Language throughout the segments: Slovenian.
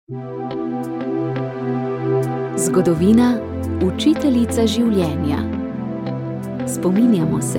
Zgodovina, učiteljica življenja. Spominjamo se.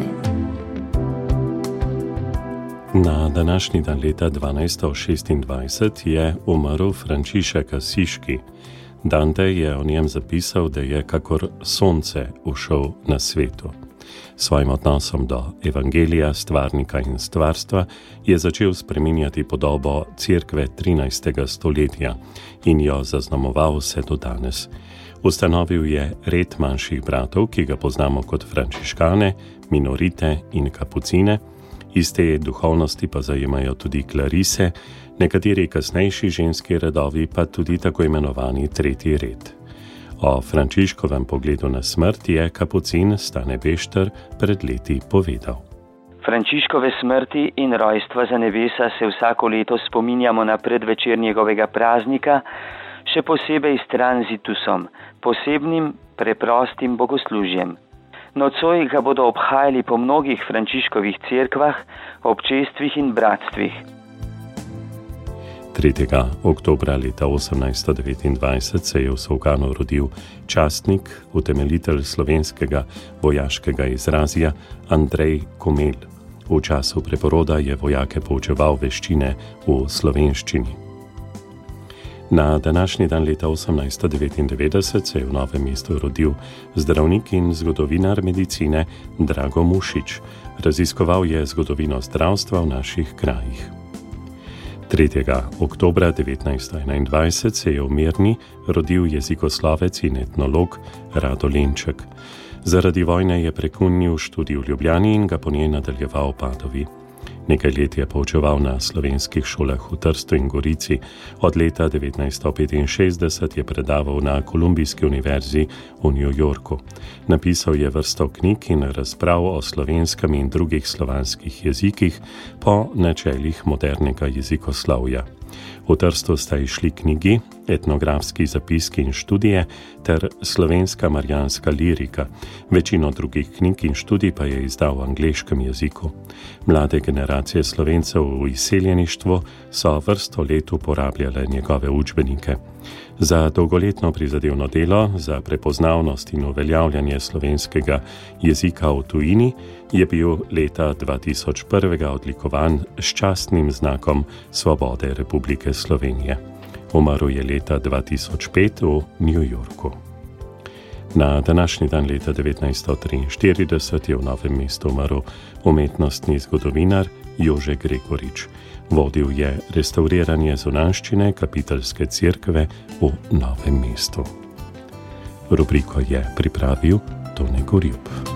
Na današnji dan leta 1226 je umrl Frančišek Asiški. Dante je o njem zapisal, da je kakor sonce ušel na svetu. Svojim odnosom do evangelija, stvarnika in stvarstva je začel spreminjati podobo cerkve 13. stoletja in jo zaznamoval vse do danes. Ustanovil je red manjših bratov, ki ga poznamo kot frančiškane, minorite in kapucine. Iz te duhovnosti pa zajemajo tudi klarise, nekateri kasnejši ženski redovi pa tudi tako imenovani tretji red. O Frančiškovem pogledu na smrt je kapucin Stane Bešter pred leti povedal. Frančiškove smrti in rojstva za nebesa se vsako leto spominjamo na predvečer njegovega praznika, še posebej s tranzitusom, posebnim preprostim bogoslužjem. Nocoj ga bodo obhajali po mnogih Frančiškovih cerkvah, občestvih in bratstvih. 3. oktobra leta 1829 se je v Solkanu rodil častnik, utemeljitelj slovenskega vojaškega izrazja Andrej Komelj. V času preporoda je vojake poučeval veščine v slovenščini. Na današnji dan leta 1899 se je v Novem mestu rodil zdravnik in zgodovinar medicine Drago Mušič. Raziskoval je zgodovino zdravstva v naših krajih. 3. oktobra 1921 se je v Mirni rodil jezikoslovec in etnolog Rado Lenček. Zaradi vojne je prekinil študij v Ljubljani in ga po njej nadaljeval v Padovi. Nekaj let je poučeval na slovenskih šolah v Trstu in Gorici. Od leta 1965 je predaval na Kolumbijski univerzi v New Yorku. Napisal je vrsto knjig in razprav o slovenskem in drugih slovanskih jezikih po načelih modernega jezikoslovja. V Trstu sta išli knjigi, etnografski zapiski in študije ter slovenska marijanska lirika. Večino drugih knjig in študij pa je izdal v angleškem jeziku. Mlade generacije Slovencev v izseljeništvu so vrsto let uporabljale njegove učbenike. Za dolgoletno prizadevno delo, za prepoznavnost in uveljavljanje slovenskega jezika v tujini je bil leta 2001 odlikovan s častnim znakom Svobode Republike Slovenije. Umrl je leta 2005 v New Yorku. Na današnji dan leta 1943 je v Novem mestu umrl umetnostni zgodovinar Jože Gregorič. Vodil je restavriranje zunanjščine kapiteljske cerkve v Novem mestu. Rubriko je pripravil Tone Gorjup.